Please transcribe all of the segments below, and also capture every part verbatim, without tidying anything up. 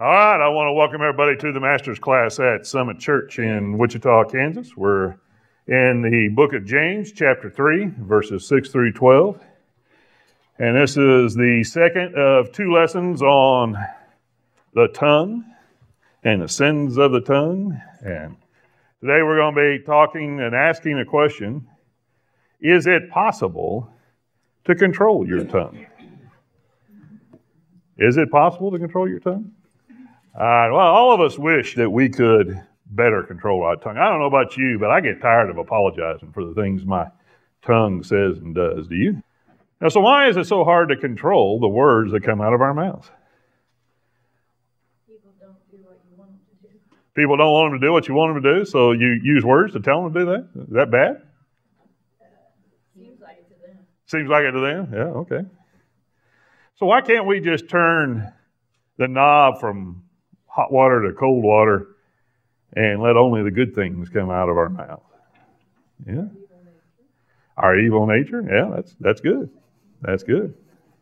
All right, I want to welcome everybody to the Master's class at Summit Church in Wichita, Kansas. We're in the book of James, chapter three, verses six through twelve. And this is the second of two lessons on the tongue and the sins of the tongue. And today we're going to be talking and asking a question: is it possible to control your tongue? Is it possible to control your tongue? All right, well, all of us wish that we could better control our tongue. I don't know about you, but I get tired of apologizing for the things my tongue says and does. Do you? Now, so why is it so hard to control the words that come out of our mouths? People don't do what you want them to do. People don't want them to do what you want them to do, so you use words to tell them to do that? Is that bad? Uh, seems like it to them. Seems like it to them? Yeah, okay. So why can't we just turn the knob from hot water to cold water and let only the good things come out of our mouth? Yeah. Our evil nature? Yeah, that's that's good. That's good.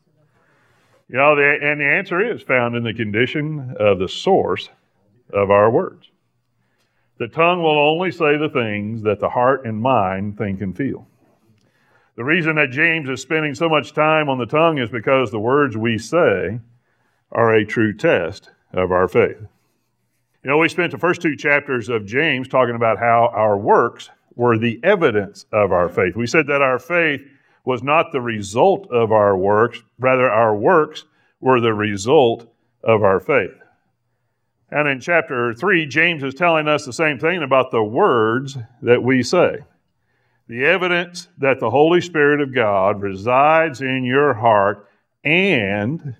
You know, the, and the answer is found in the condition of the source of our words. The tongue will only say the things that the heart and mind think and feel. The reason that James is spending so much time on the tongue is because the words we say are a true test of our faith. You know, we spent the first two chapters of James talking about how our works were the evidence of our faith. We said that our faith was not the result of our works, rather our works were the result of our faith. And in chapter three, James is telling us the same thing about the words that we say. The evidence that the Holy Spirit of God resides in your heart and,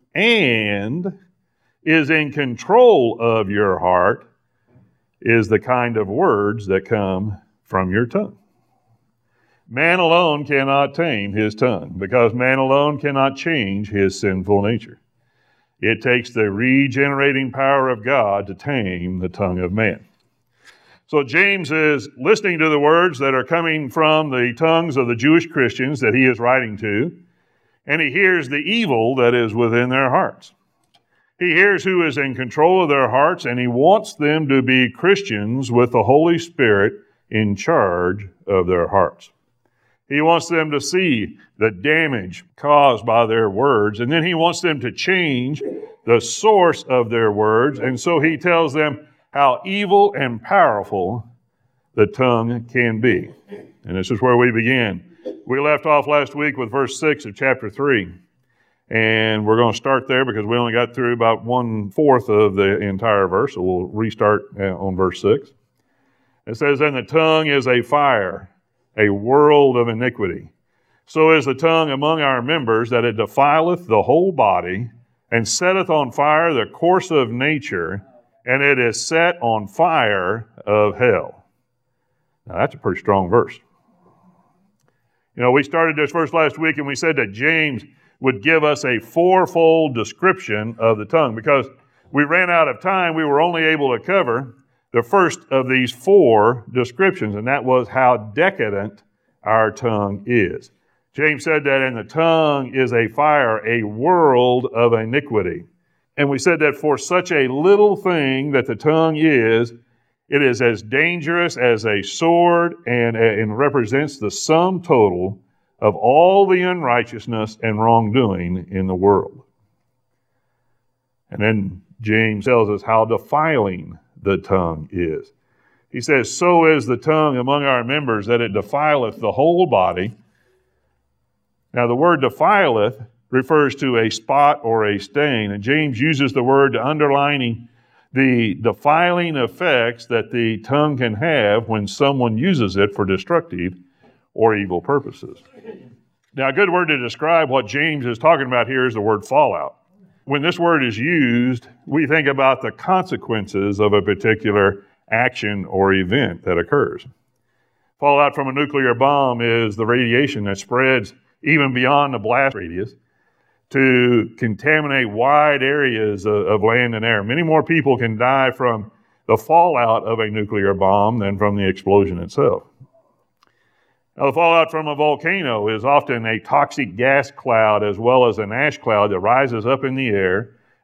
and is in control of your heart is the kind of words that come from your tongue. Man alone cannot tame his tongue because man alone cannot change his sinful nature. It takes the regenerating power of God to tame the tongue of man. So James is listening to the words that are coming from the tongues of the Jewish Christians that he is writing to, and he hears the evil that is within their hearts. He hears who is in control of their hearts, and he wants them to be Christians with the Holy Spirit in charge of their hearts. He wants them to see the damage caused by their words, and then he wants them to change the source of their words, and so he tells them how evil and powerful the tongue can be. And this is where we begin. We left off last week with verse six of chapter three. And we're going to start there because we only got through about one-fourth of the entire verse, so we'll restart on verse six. It says, "And the tongue is a fire, a world of iniquity. So is the tongue among our members, that it defileth the whole body, and setteth on fire the course of nature, and it is set on fire of hell." Now that's a pretty strong verse. You know, we started this verse last week, and we said that James would give us a fourfold description of the tongue. Because we ran out of time, we were only able to cover the first of these four descriptions, and that was how decadent our tongue is. James said that, "And the tongue is a fire, a world of iniquity." And we said that for such a little thing that the tongue is, it is as dangerous as a sword and, and represents the sum total of all the unrighteousness and wrongdoing in the world. And then James tells us how defiling the tongue is. He says, "So is the tongue among our members, that it defileth the whole body." Now the word defileth refers to a spot or a stain, and James uses the word to underlining the defiling effects that the tongue can have when someone uses it for destructive or evil purposes. Now, a good word to describe what James is talking about here is the word fallout. When this word is used, we think about the consequences of a particular action or event that occurs. Fallout from a nuclear bomb is the radiation that spreads even beyond the blast radius to contaminate wide areas of, of land and air. Many more people can die from the fallout of a nuclear bomb than from the explosion itself. Now, the fallout from a volcano is often a toxic gas cloud as well as an ash cloud that rises up in the air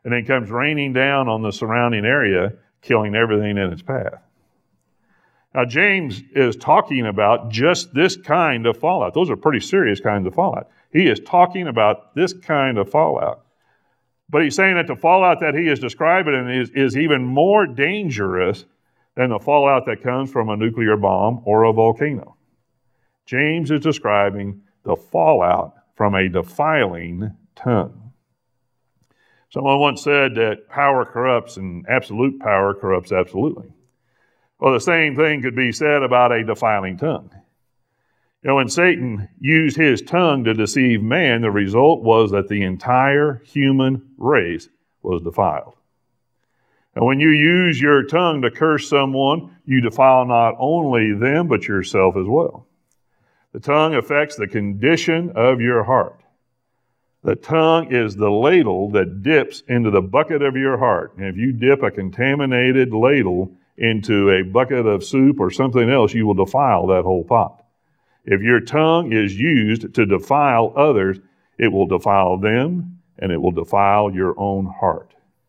and then comes raining down on the surrounding area, killing everything in its path. Now, James is talking about just this kind of fallout. Those are pretty serious kinds of fallout. He is talking about this kind of fallout. But he's saying that the fallout that he is describing is, is even more dangerous than the fallout that comes from a nuclear bomb or a volcano. James is describing the fallout from a defiling tongue. Someone once said that power corrupts and absolute power corrupts absolutely. Well, the same thing could be said about a defiling tongue. You know, when Satan used his tongue to deceive man, the result was that the entire human race was defiled. And when you use your tongue to curse someone, you defile not only them, but yourself as well. The tongue affects the condition of your heart. The tongue is the ladle that dips into the bucket of your heart. And if you dip a contaminated ladle into a bucket of soup or something else, you will defile that whole pot. If your tongue is used to defile others, it will defile them, and it will defile your own heart.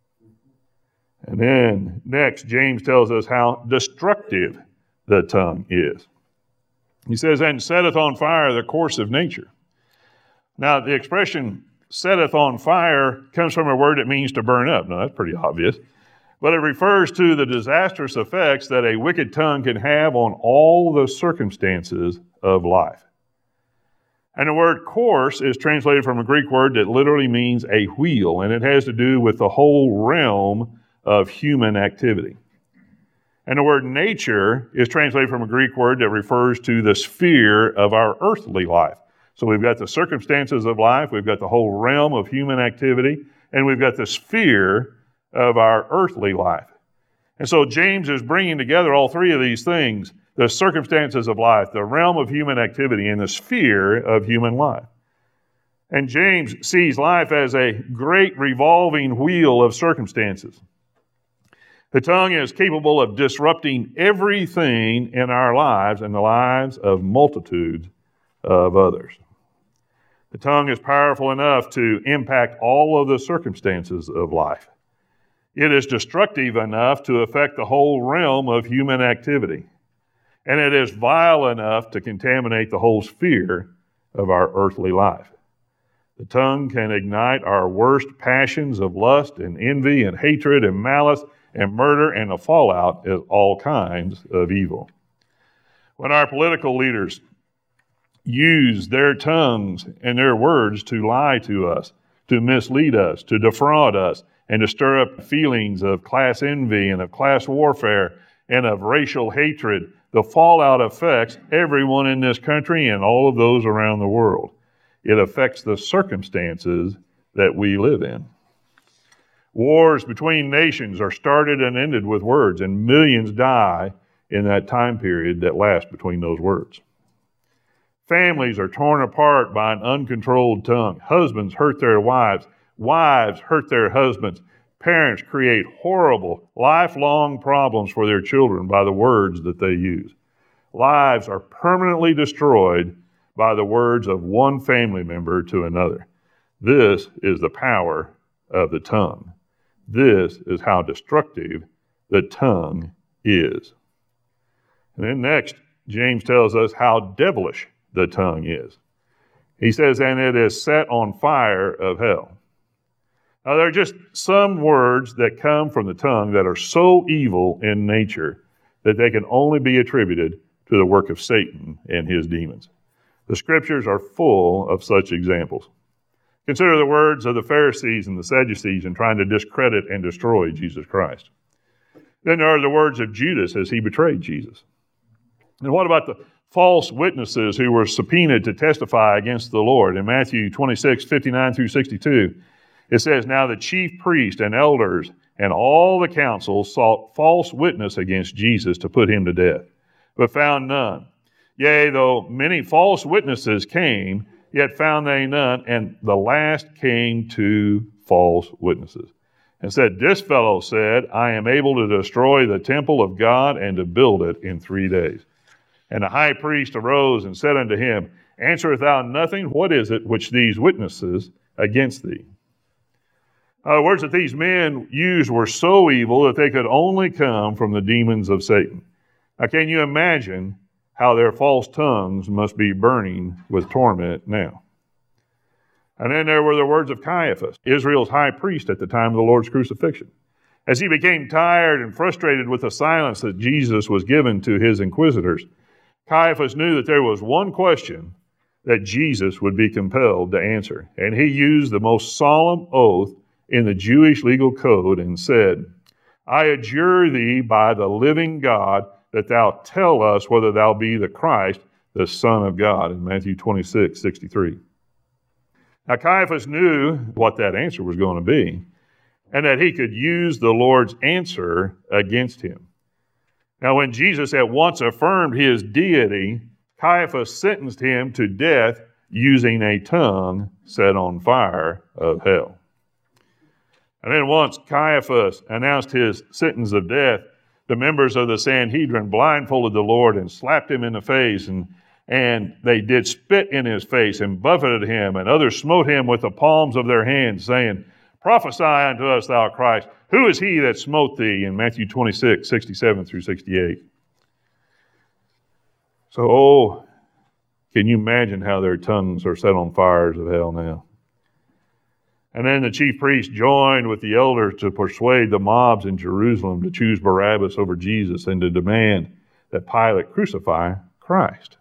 And then next, James tells us how destructive the tongue is. He says, and setteth on fire the course of nature. Now, the expression setteth on fire comes from a word that means to burn up. Now, that's pretty obvious. But it refers to the disastrous effects that a wicked tongue can have on all the circumstances of life. And the word course is translated from a Greek word that literally means a wheel, and it has to do with the whole realm of human activity. And the word nature is translated from a Greek word that refers to the sphere of our earthly life. So we've got the circumstances of life, we've got the whole realm of human activity, and we've got the sphere of our earthly life. And so James is bringing together all three of these things, the circumstances of life, the realm of human activity, and the sphere of human life. And James sees life as a great revolving wheel of circumstances. The tongue is capable of disrupting everything in our lives and the lives of multitudes of others. The tongue is powerful enough to impact all of the circumstances of life. It is destructive enough to affect the whole realm of human activity. And it is vile enough to contaminate the whole sphere of our earthly life. The tongue can ignite our worst passions of lust and envy and hatred and malice and murder, and the fallout is all kinds of evil. When our political leaders use their tongues and their words to lie to us, to mislead us, to defraud us, and to stir up feelings of class envy and of class warfare and of racial hatred, the fallout affects everyone in this country and all of those around the world. It affects the circumstances that we live in. Wars between nations are started and ended with words, and millions die in that time period that lasts between those words. Families are torn apart by an uncontrolled tongue. Husbands hurt their wives. Wives hurt their husbands. Parents create horrible, lifelong problems for their children by the words that they use. Lives are permanently destroyed by the words of one family member to another. This is the power of the tongue. This is how destructive the tongue is. And then next, James tells us how devilish the tongue is. He says, and it is set on fire of hell. Now, there are just some words that come from the tongue that are so evil in nature that they can only be attributed to the work of Satan and his demons. The scriptures are full of such examples. Consider the words of the Pharisees and the Sadducees in trying to discredit and destroy Jesus Christ. Then there are the words of Judas as he betrayed Jesus. And what about the false witnesses who were subpoenaed to testify against the Lord? In Matthew twenty-six, fifty-nine through sixty-two, it says, now the chief priest and elders and all the council sought false witness against Jesus to put him to death, but found none. Yea, though many false witnesses came, yet found they none, and the last came two false witnesses, and said, this fellow said, I am able to destroy the temple of God and to build it in three days. And the high priest arose and said unto him, answerest thou nothing? What is it which these witnesses against thee? Uh, the words that these men used were so evil that they could only come from the demons of Satan. Now, can you imagine how their false tongues must be burning with torment now? And then there were the words of Caiaphas, Israel's high priest at the time of the Lord's crucifixion. As he became tired and frustrated with the silence that Jesus was given to his inquisitors, Caiaphas knew that there was one question that Jesus would be compelled to answer. And he used the most solemn oath in the Jewish legal code and said, I adjure thee by the living God that thou tell us whether thou be the Christ, the Son of God, in Matthew twenty-six sixty-three. Now Caiaphas knew what that answer was going to be, and that he could use the Lord's answer against him. Now when Jesus at once affirmed his deity, Caiaphas sentenced him to death using a tongue set on fire of hell. And then once Caiaphas announced his sentence of death, the members of the Sanhedrin blindfolded the Lord and slapped him in the face, and, and they did spit in his face and buffeted him, and others smote him with the palms of their hands, saying, Prophesy unto us, thou Christ. Who is he that smote thee? In Matthew twenty-six, sixty-seven through sixty-eight. So, oh, can you imagine how their tongues are set on fires of hell now? And then the chief priests joined with the elders to persuade the mobs in Jerusalem to choose Barabbas over Jesus and to demand that Pilate crucify Christ.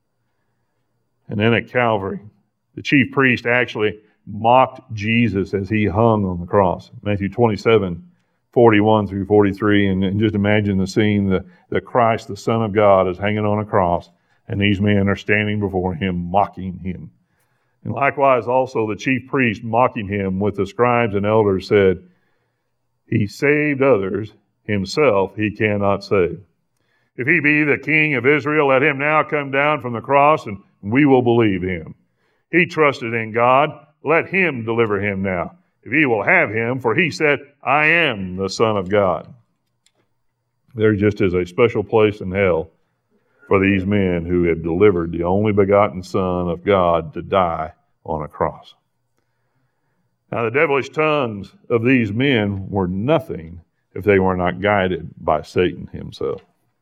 And then at Calvary, the chief priest actually mocked Jesus as he hung on the cross. Matthew twenty-seven, forty-one through forty-three. And, and just imagine the scene, the, the Christ, the Son of God, is hanging on a cross, and these men are standing before him, mocking him. And likewise also the chief priest, mocking him with the scribes and elders, said, He saved others, himself he cannot save. If he be the King of Israel, let him now come down from the cross, and we will believe him. He trusted in God, let him deliver him now, if he will have him, for he said, I am the Son of God. There just is a special place in hell for these men who have delivered the only begotten Son of God to die on a cross. Now, the devilish tongues of these men were nothing if they were not guided by Satan himself.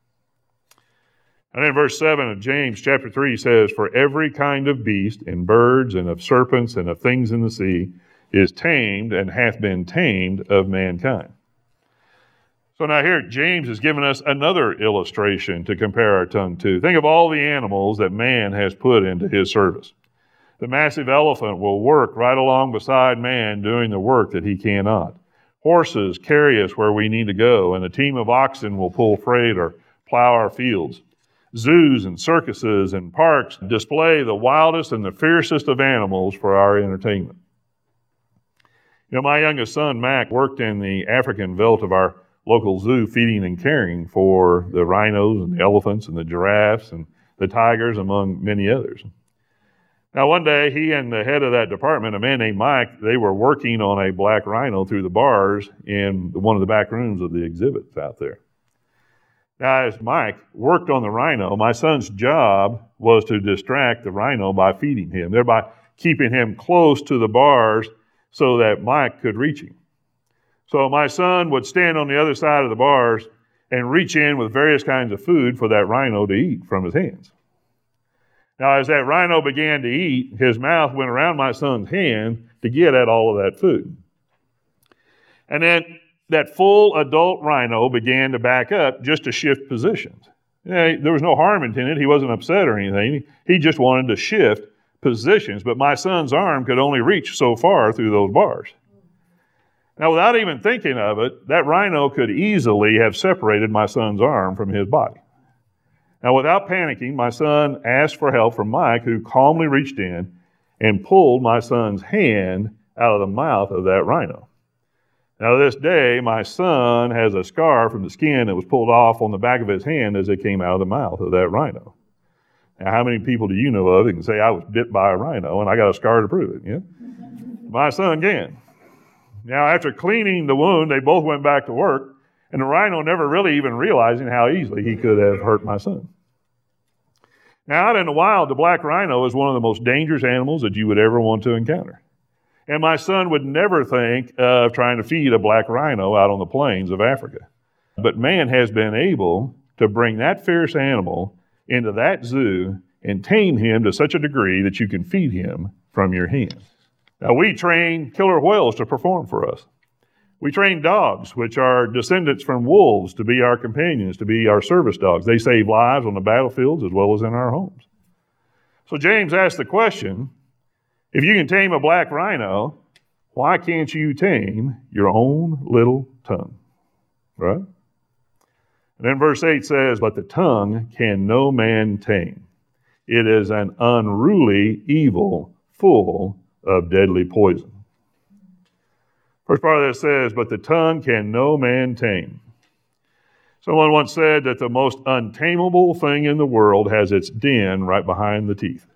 And in verse seven of James chapter three says, For every kind of beast and birds and of serpents and of things in the sea is tamed and hath been tamed of mankind. So now here, James has given us another illustration to compare our tongue to. Think of all the animals that man has put into his service. The massive elephant will work right along beside man doing the work that he cannot. Horses carry us where we need to go, and a team of oxen will pull freight or plow our fields. Zoos and circuses and parks display the wildest and the fiercest of animals for our entertainment. You know, my youngest son, Mac, worked in the African veldt of our local zoo, feeding and caring for the rhinos and the elephants and the giraffes and the tigers, among many others. Now, one day, he and the head of that department, a man named Mike, they were working on a black rhino through the bars in one of the back rooms of the exhibits out there. Now, as Mike worked on the rhino, my son's job was to distract the rhino by feeding him, thereby keeping him close to the bars so that Mike could reach him. So my son would stand on the other side of the bars and reach in with various kinds of food for that rhino to eat from his hands. Now, as that rhino began to eat, his mouth went around my son's hand to get at all of that food. And then that full adult rhino began to back up just to shift positions. You know, there was no harm intended. He wasn't upset or anything. He just wanted to shift positions, but my son's arm could only reach so far through those bars. Now, without even thinking of it, that rhino could easily have separated my son's arm from his body. Now, without panicking, my son asked for help from Mike, who calmly reached in and pulled my son's hand out of the mouth of that rhino. Now, to this day, my son has a scar from the skin that was pulled off on the back of his hand as it came out of the mouth of that rhino. Now, how many people do you know of that can say, I was bit by a rhino and I got a scar to prove it? Yeah? My son can. Now, after cleaning the wound, they both went back to work, and the rhino never really even realizing how easily he could have hurt my son. Now, out in the wild, the black rhino is one of the most dangerous animals that you would ever want to encounter. And my son would never think of trying to feed a black rhino out on the plains of Africa. But man has been able to bring that fierce animal into that zoo and tame him to such a degree that you can feed him from your hand. Now, we train killer whales to perform for us. We train dogs, which are descendants from wolves, to be our companions, to be our service dogs. They save lives on the battlefields as well as in our homes. So James asked the question, if you can tame a black rhino, why can't you tame your own little tongue? Right? And then verse eight says, but the tongue can no man tame. It is an unruly evil full of deadly poison. First part of that says, but the tongue can no man tame. Someone once said that the most untamable thing in the world has its den right behind the teeth.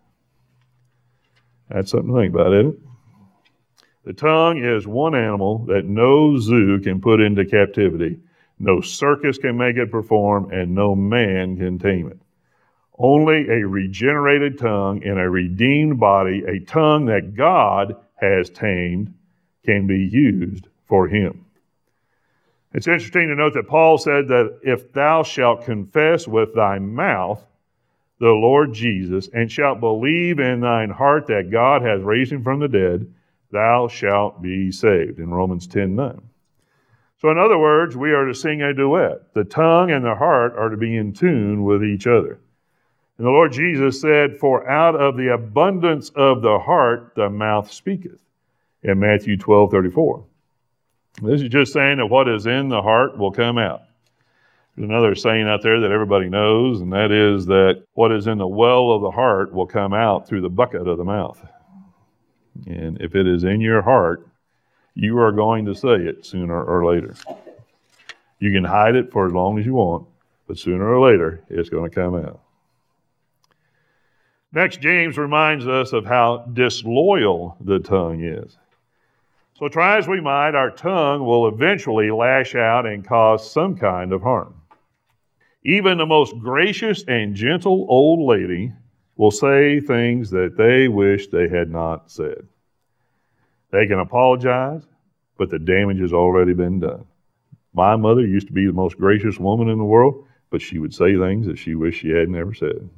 That's something to think about, isn't it? The tongue is one animal that no zoo can put into captivity, no circus can make it perform, and no man can tame it. Only a regenerated tongue in a redeemed body, a tongue that God has tamed, can be used for him. It's interesting to note that Paul said that if thou shalt confess with thy mouth the Lord Jesus, and shalt believe in thine heart that God hath raised him from the dead, thou shalt be saved, in Romans ten nine. So in other words, we are to sing a duet. The tongue and the heart are to be in tune with each other. And the Lord Jesus said, for out of the abundance of the heart the mouth speaketh, in Matthew twelve thirty-four. This is just saying that what is in the heart will come out. There's another saying out there that everybody knows, and that is that what is in the well of the heart will come out through the bucket of the mouth. And if it is in your heart, you are going to say it sooner or later. You can hide it for as long as you want, but sooner or later, it's going to come out. Next, James reminds us of how disloyal the tongue is. So try as we might, our tongue will eventually lash out and cause some kind of harm. Even the most gracious and gentle old lady will say things that they wish they had not said. They can apologize, but the damage has already been done. My mother used to be the most gracious woman in the world, but she would say things that she wished she had never said.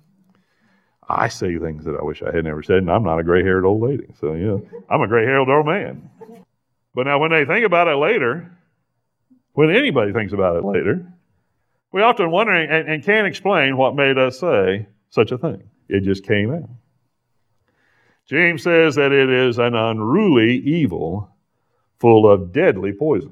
I say things that I wish I had never said, and I'm not a gray-haired old lady. So, you know, I'm a gray-haired old man. But now when they think about it later, when anybody thinks about it later, we often wonder and, and can't explain what made us say such a thing. It just came out. James says that it is an unruly evil full of deadly poison.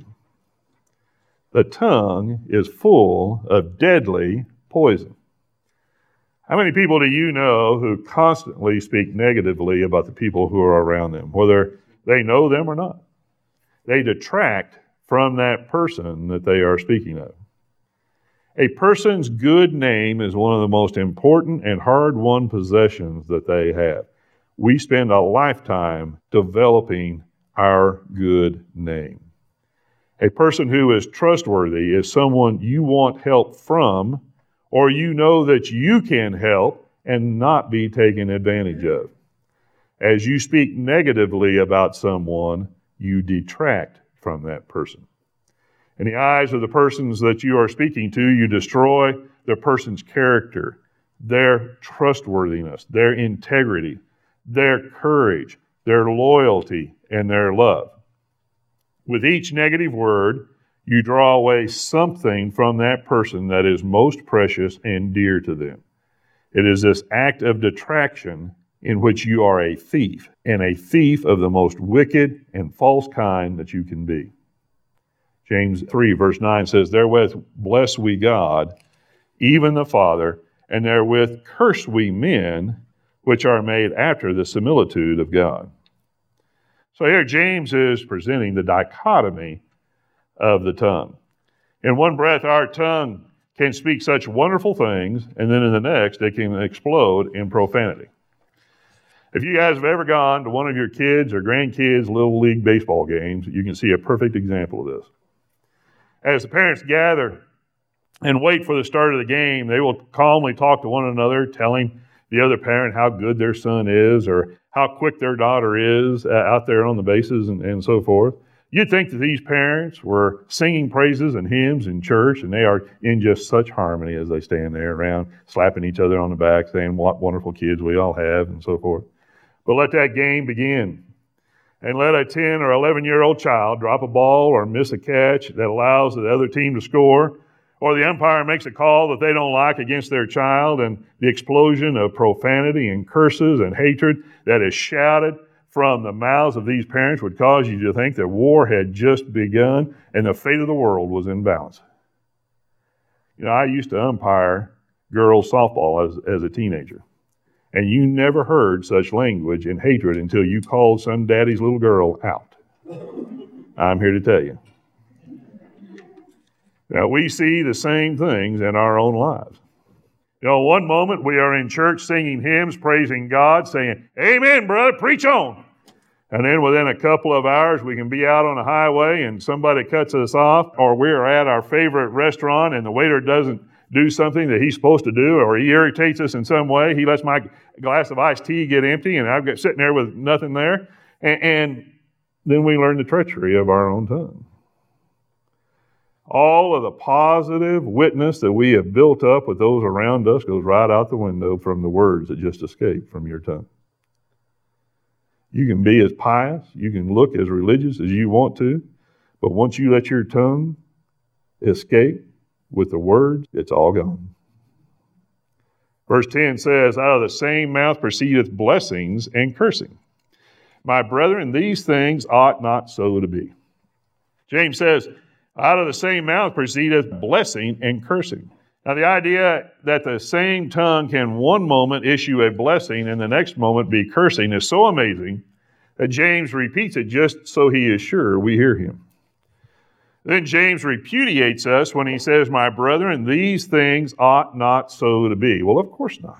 The tongue is full of deadly poison. How many people do you know who constantly speak negatively about the people who are around them, whether they know them or not? They detract from that person that they are speaking of. A person's good name is one of the most important and hard-won possessions that they have. We spend a lifetime developing our good name. A person who is trustworthy is someone you want help from, or you know that you can help and not be taken advantage of. As you speak negatively about someone, you detract from that person. In the eyes of the persons that you are speaking to, you destroy the person's character, their trustworthiness, their integrity, their courage, their loyalty, and their love. With each negative word, you draw away something from that person that is most precious and dear to them. It is this act of detraction in which you are a thief, and a thief of the most wicked and false kind that you can be. James three, verse nine says, therewith bless we God, even the Father, and therewith curse we men, which are made after the similitude of God. So here James is presenting the dichotomy of the tongue. In one breath, our tongue can speak such wonderful things, and then in the next, it can explode in profanity. If you guys have ever gone to one of your kids' or grandkids' Little League baseball games, you can see a perfect example of this. As the parents gather and wait for the start of the game, they will calmly talk to one another, telling the other parent how good their son is or how quick their daughter is uh, out there on the bases and, and so forth. You'd think that these parents were singing praises and hymns in church, and they are in just such harmony as they stand there around, slapping each other on the back, saying what wonderful kids we all have, and so forth. But let that game begin, and let a ten or eleven-year-old child drop a ball or miss a catch that allows the other team to score, or the umpire makes a call that they don't like against their child, and the explosion of profanity and curses and hatred that is shouted from the mouths of these parents would cause you to think that war had just begun and the fate of the world was in balance. You know, I used to umpire girls softball as, as a teenager, and you never heard such language and hatred until you called some daddy's little girl out. I'm here to tell you. Now, we see the same things in our own lives. You know, one moment we are in church singing hymns, praising God, saying, "Amen, brother, preach on." And then within a couple of hours, we can be out on a highway and somebody cuts us off, or we're at our favorite restaurant and the waiter doesn't do something that he's supposed to do, or he irritates us in some way. He lets my glass of iced tea get empty and I'm sitting there with nothing there. And, and then we learn the treachery of our own tongue. All of the positive witness that we have built up with those around us goes right out the window from the words that just escape from your tongue. You can be as pious, you can look as religious as you want to, but once you let your tongue escape with the words, it's all gone. Verse ten says, "Out of the same mouth proceedeth blessings and cursing. My brethren, these things ought not so to be." James says, out of the same mouth proceedeth blessing and cursing. Now, the idea that the same tongue can one moment issue a blessing and the next moment be cursing is so amazing that James repeats it just so he is sure we hear him. Then James repudiates us when he says, "My brethren, these things ought not so to be." Well, of course not.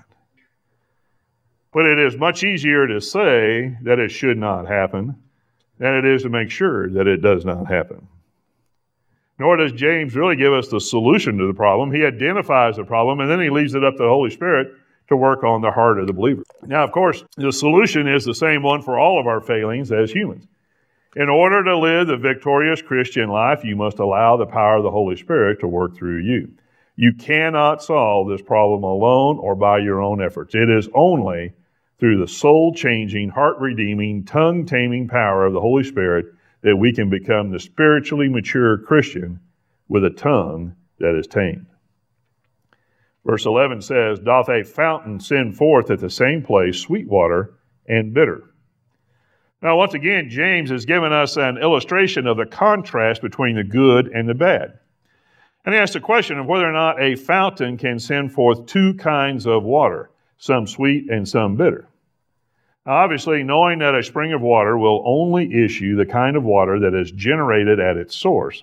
But it is much easier to say that it should not happen than it is to make sure that it does not happen. Nor does James really give us the solution to the problem. He identifies the problem, and then he leaves it up to the Holy Spirit to work on the heart of the believer. Now, of course, the solution is the same one for all of our failings as humans. In order to live the victorious Christian life, you must allow the power of the Holy Spirit to work through you. You cannot solve this problem alone or by your own efforts. It is only through the soul-changing, heart-redeeming, tongue-taming power of the Holy Spirit that we can become the spiritually mature Christian with a tongue that is tamed. Verse eleven says, "Doth a fountain send forth at the same place sweet water and bitter?" Now, once again, James has given us an illustration of the contrast between the good and the bad. And he asks the question of whether or not a fountain can send forth two kinds of water, some sweet and some bitter. Now, obviously, knowing that a spring of water will only issue the kind of water that is generated at its source,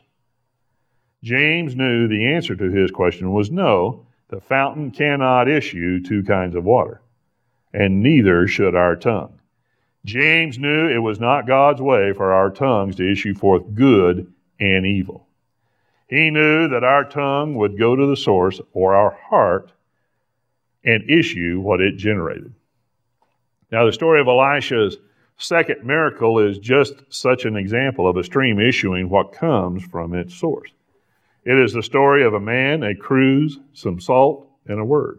James knew the answer to his question was no, the fountain cannot issue two kinds of water, and neither should our tongue. James knew it was not God's way for our tongues to issue forth good and evil. He knew that our tongue would go to the source, or our heart, and issue what it generated. Now, the story of Elisha's second miracle is just such an example of a stream issuing what comes from its source. It is the story of a man, a cruse, some salt, and a word.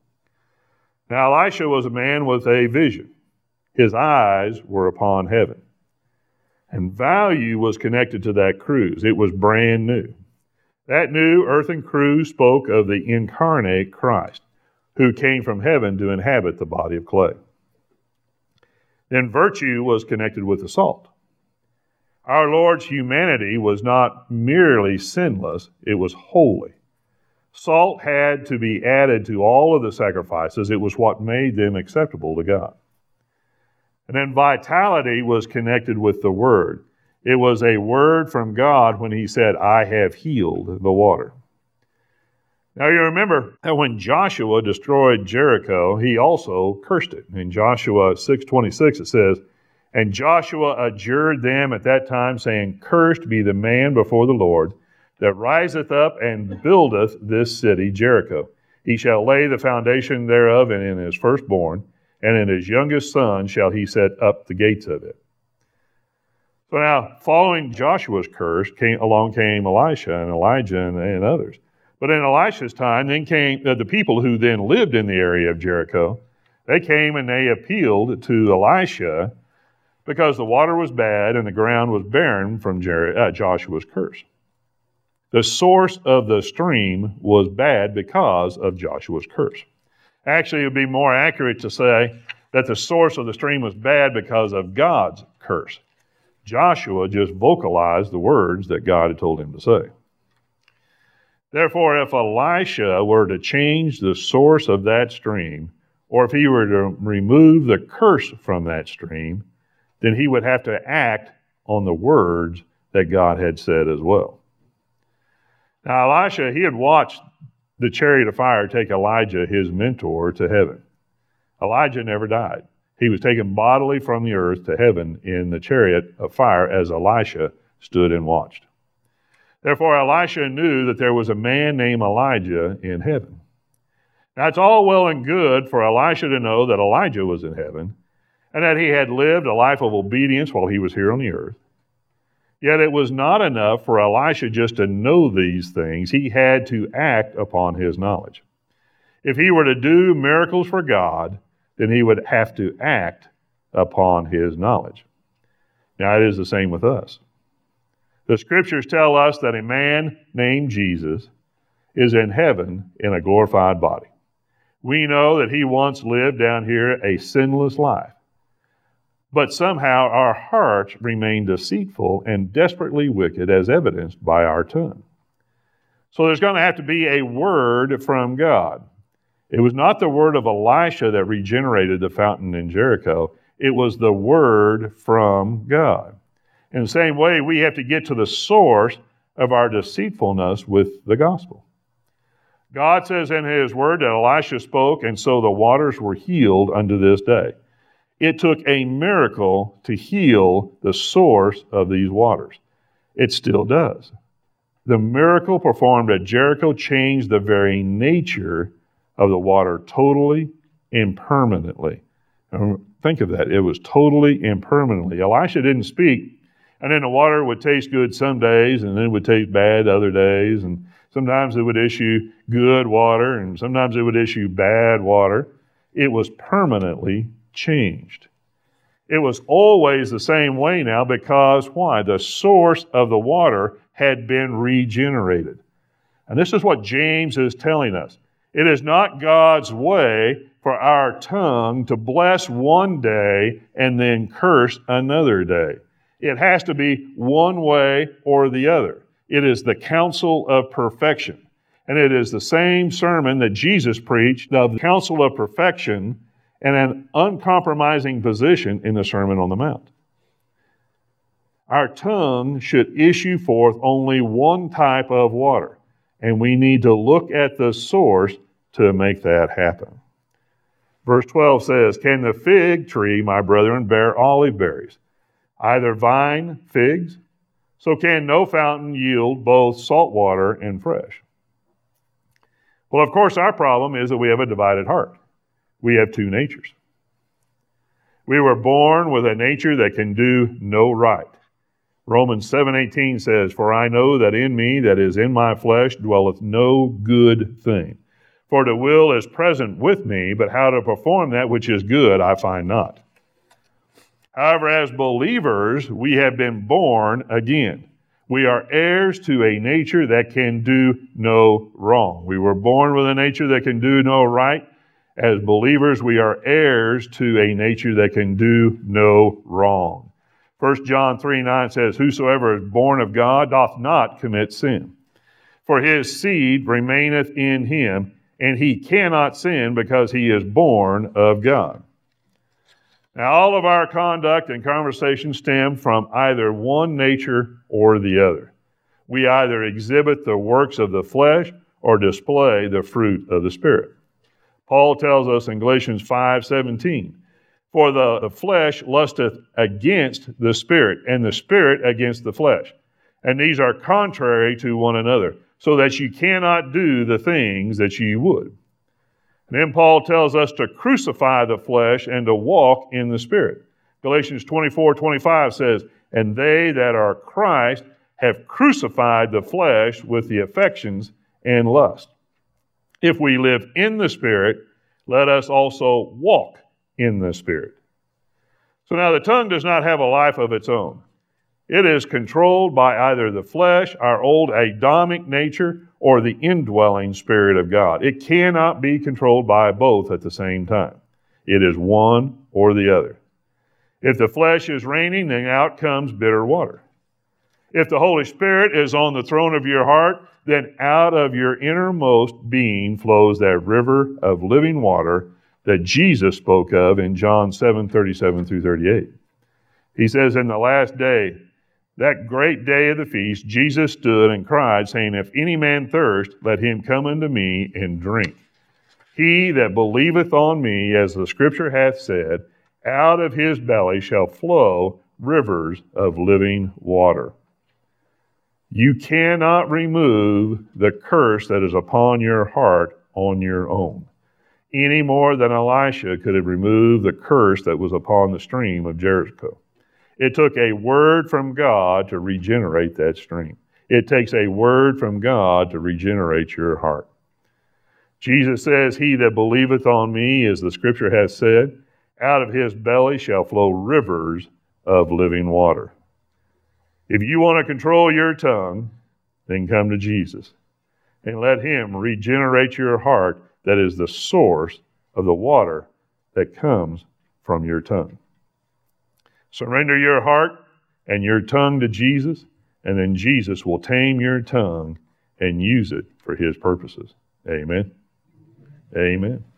Now, Elisha was a man with a vision. His eyes were upon heaven. And value was connected to that cruse. It was brand new. That new earthen cruse spoke of the incarnate Christ, who came from heaven to inhabit the body of clay. Then virtue was connected with the salt. Our Lord's humanity was not merely sinless, it was holy. Salt had to be added to all of the sacrifices. It was what made them acceptable to God. And then vitality was connected with the Word. It was a word from God when He said, "I have healed the water." Now you remember that when Joshua destroyed Jericho, he also cursed it. In Joshua six twenty-six it says, "And Joshua adjured them at that time, saying, Cursed be the man before the Lord, that riseth up and buildeth this city Jericho. He shall lay the foundation thereof in his firstborn, and in his youngest son shall he set up the gates of it. So now, following Joshua's curse, came, along came Elisha and Elijah and, and others. But in Elisha's time, then came uh, the people who then lived in the area of Jericho. They came and they appealed to Elisha because the water was bad and the ground was barren from Jer- uh, Joshua's curse. The source of the stream was bad because of Joshua's curse. Actually, it would be more accurate to say that the source of the stream was bad because of God's curse. Joshua just vocalized the words that God had told him to say. Therefore, if Elisha were to change the source of that stream, or if he were to remove the curse from that stream, then he would have to act on the words that God had said as well. Now, Elisha, he had watched the chariot of fire take Elijah, his mentor, to heaven. Elijah never died. He was taken bodily from the earth to heaven in the chariot of fire as Elisha stood and watched. Therefore, Elisha knew that there was a man named Elijah in heaven. Now, it's all well and good for Elisha to know that Elijah was in heaven and that he had lived a life of obedience while he was here on the earth. Yet it was not enough for Elisha just to know these things. He had to act upon his knowledge. If he were to do miracles for God, then he would have to act upon his knowledge. Now, it is the same with us. The scriptures tell us that a man named Jesus is in heaven in a glorified body. We know that he once lived down here a sinless life. But somehow our hearts remain deceitful and desperately wicked, as evidenced by our tongue. So there's going to have to be a word from God. It was not the word of Elisha that regenerated the fountain in Jericho. It was the word from God. In the same way, we have to get to the source of our deceitfulness with the gospel. God says in his word that Elisha spoke, and so the waters were healed unto this day. It took a miracle to heal the source of these waters. It still does. The miracle performed at Jericho changed the very nature of the water totally and permanently. And think of that. It was totally and permanently. Elisha didn't speak, and then the water would taste good some days, and then it would taste bad other days, and sometimes it would issue good water, and sometimes it would issue bad water. It was permanently changed. It was always the same way now because why? The source of the water had been regenerated. And this is what James is telling us. It is not God's way for our tongue to bless one day and then curse another day. It has to be one way or the other. It is the counsel of perfection. And it is the same sermon that Jesus preached, the counsel of perfection, and an uncompromising position in the Sermon on the Mount. Our tongue should issue forth only one type of water, and we need to look at the source to make that happen. Verse twelve says, "Can the fig tree, my brethren, bear olive berries? Either vine, figs? So can no fountain yield both salt water and fresh?" Well, of course, our problem is that we have a divided heart. We have two natures. We were born with a nature that can do no right. Romans seven eighteen says, "For I know that in me, that is in my flesh, dwelleth no good thing. For the will is present with me, but how to perform that which is good I find not." However, as believers, we have been born again. We are heirs to a nature that can do no wrong. We were born with a nature that can do no right. As believers, we are heirs to a nature that can do no wrong. First John three nine says, "Whosoever is born of God doth not commit sin. For his seed remaineth in him, and he cannot sin because he is born of God." Now, all of our conduct and conversation stem from either one nature or the other. We either exhibit the works of the flesh or display the fruit of the Spirit. Paul tells us in Galatians five seventeen, "For the, the flesh lusteth against the Spirit, and the Spirit against the flesh. And these are contrary to one another, so that you cannot do the things that you would." And then Paul tells us to crucify the flesh and to walk in the Spirit. Galatians twenty-four twenty-five says, and they that are Christ have crucified the flesh with the affections and lust. If we live in the Spirit, let us also walk in the Spirit. So now the tongue does not have a life of its own. It is controlled by either the flesh, our old Adamic nature, or the indwelling Spirit of God. It cannot be controlled by both at the same time. It is one or the other. If the flesh is reigning, then out comes bitter water. If the Holy Spirit is on the throne of your heart, then out of your innermost being flows that river of living water that Jesus spoke of in John seven thirty-seven through thirty-eight. He says, in the last day, that great day of the feast, Jesus stood and cried, saying, if any man thirst, let him come unto me and drink. He that believeth on me, as the Scripture hath said, out of his belly shall flow rivers of living water. You cannot remove the curse that is upon your heart on your own, any more than Elisha could have removed the curse that was upon the stream of Jericho. It took a word from God to regenerate that stream. It takes a word from God to regenerate your heart. Jesus says, he that believeth on me, as the Scripture has said, out of his belly shall flow rivers of living water. If you want to control your tongue, then come to Jesus and let him regenerate your heart that is the source of the water that comes from your tongue. Surrender your heart and your tongue to Jesus, and then Jesus will tame your tongue and use it for his purposes. Amen. Amen.